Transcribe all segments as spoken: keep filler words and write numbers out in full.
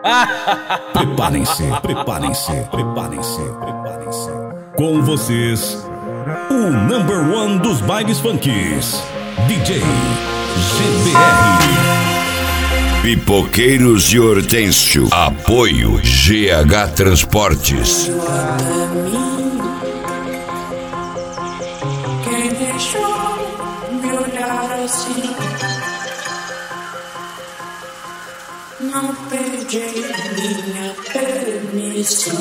Preparem-se, preparem-se, preparem-se, preparem-se. Com vocês, o number one dos bailes funkies, D J G B R. Pipoqueiros de Hortêncio. Apoio G H Transportes. Quem deixou me olhar assim? Não pedi minha permissão.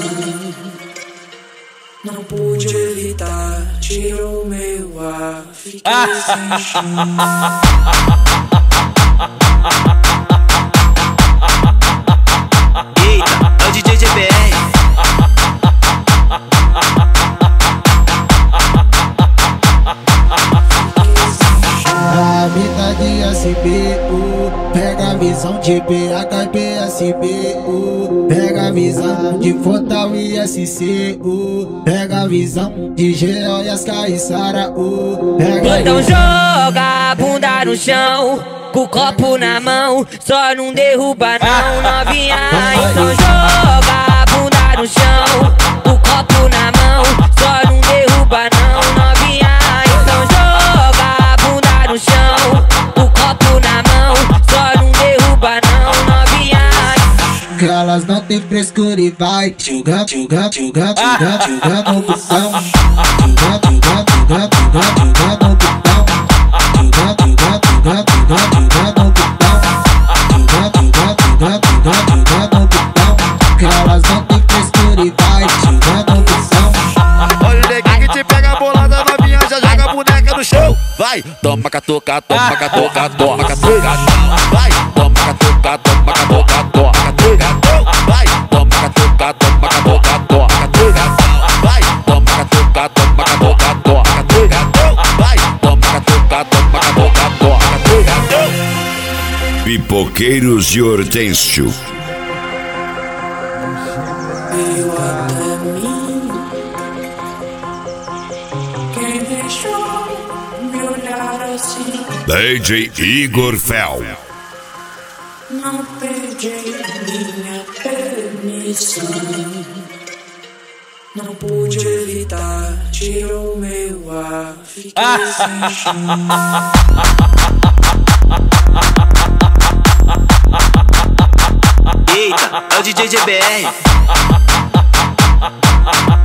Não pude evitar, tirou meu ar, fiquei sem chão. Eita, é o D J G B R. A vida de S B U, pega a visão de B H B S B U, pega a visão de Fortal e S C U, pega a visão de G O e as Caissara U. Então joga a bunda no chão, com o copo na mão, só não derruba não, novinha. Então joga a bunda no chão, com o copo na mão, só não derruba não, novinha. Então joga a bunda no chão, com o copo na mão, só não derruba não, novinha. Que elas não tem frescura e vai joga, joga, joga, joga, joga no botão. Joga, joga, joga, joga, joga no botão. Joga, joga, joga, joga, joga no botão. Joga, joga, joga, joga, joga no botão. Que elas não tem frescura e vai joga no botão. Olha o neguinho que te pega a bolada, novinha, já joga a boneca no chão. Vai, toma catuca, toma catuca, toma catuca. Vai, toma catuca, toma catuca, toma catuca. Vai, toma catuca, toma catuca, toma catuca. Vai, toma catuca, toma catuca, toma catuca. Vai, toma catuca, toma catuca, toma catuca. Pipoqueiros de Hortêncio. Veio até mim. Quem deixou me olhar assim? D J Igor Fel. Não pedi minha permissão. Não pude evitar, tirou meu ar, fiquei sem chão. Eita, é o D J G B R.